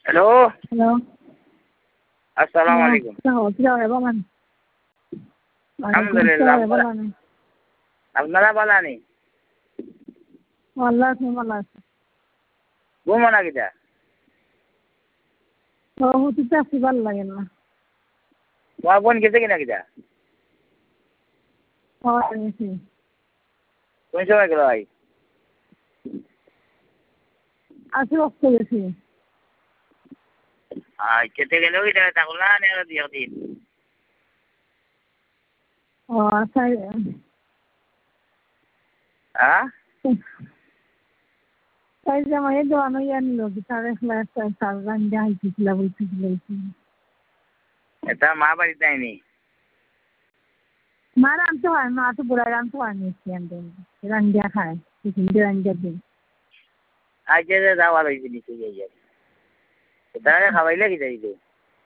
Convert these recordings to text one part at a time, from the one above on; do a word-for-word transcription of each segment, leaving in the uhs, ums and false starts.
hello hello আসসালামু আলাইকুম আলহামদুলিল্লাহ আপনারা ভালো আনি আল্লাহ ভালো আছে ঘুমো না কিটা হুতিতে আসি ভালো লাগে না তোমার বোন গেছে কিনা কিটা কোন সময় গেল ভাই আসি রক্ত গেছি আর খেতে গেলেও কিটা থাকল না নেওয়া দিয়ে দিন ও আচ্ছা হ্যাঁ তাই যে আমার এই দোয়ানো ইয়া নিল গিটারে ক্লাস তার গান গাইতেছিল বলতেছিল এটা মা বাড়িতে আইনি মা রানতে হয় মা তো বুড়া রানতে হয়নি রান্দিয়া খায় টিফিন দিয়ে রান্দিয়া দিন আজ যে যাওয়া ভালো হয়েছে নিচে যাই তাহলে খাওয়াইলে কি যাই তো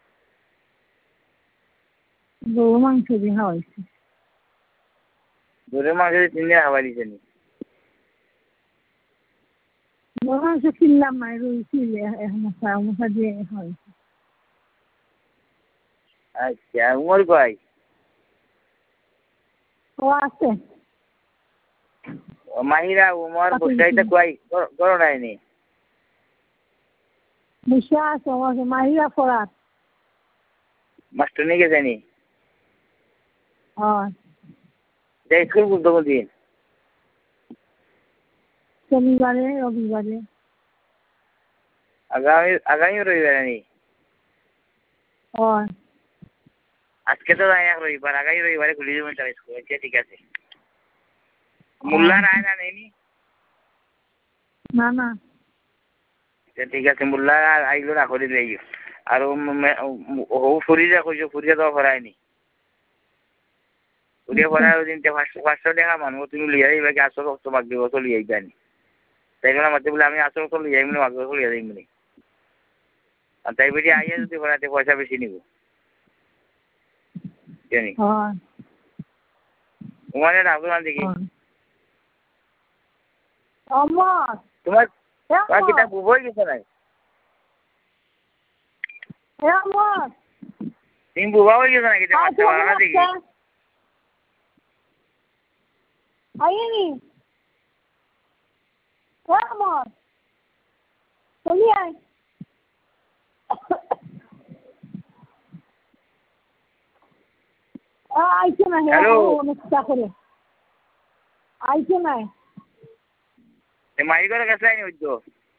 গরু মাংস দিয়ে খাওয়াইছে গরুর মাংস তিন দিন খাওয়াই দিছে নি গরু মাংস কিনলাম না রুইছি মশা মশা দিয়ে খাওয়াইছে আচ্ছা উমর কয় ও আছে মাহিরা উমর বুঝাইতে কয় করো নাইনি মুসা আছে আমার মাহিরা ফরাত মাস্টার নিয়ে গেছে নি হ্যাঁ যে স্কুল খুলতো কোনদিন শনিবারে রবিবারে আগামী আগামী রবিবারে নি হ্যাঁ আজকে তো যাই এক রবিবার আগামী রবিবারে খুলে দেবেন তার স্কুল আচ্ছা ঠিক আছে মোল্লা রায় না নেই না না ঠিক আছে মোল্লা আইলো রাখো দিলে আর ফুরিজা কইছো ফুরিজা তো ভরায়নি ফুরিয়া ভরায় ওই দিন পাঁচশো টাকা মানুষ তুমি লিয়ে যাইবা কি আসল রক্ত মাগ দিব তো লিয়ে যাইনি তাই বলে মাঝে বলে আমি আসল রক্ত লিয়ে যাই মানে মাগ লিয়ে যাই মানে আর তাই বেশি আইয়া যদি ভরাতে পয়সা বেশি নিব জানি তোমার রাখলাম দেখি তোমার তোমার কিতা বুবই গেছে নাই তুমি বুবা হয়ে গেছো নাকি মারতে পারো না দেখি আইনি আমার চলি আয় আইছে না অনেকটা করে আইছে না মাই করে গেছে আইনি হইতো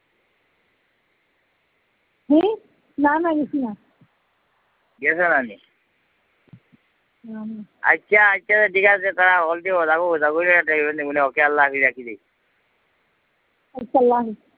হুম না না গেছি না গেছে না নি আচ্ছা আচ্ছা ঠিক আছে তারা অলরেডি ওদাগো ওদাগো মনে ওকে আল্লাহ হাফিজ রাখি দিই আচ্ছা আল্লাহ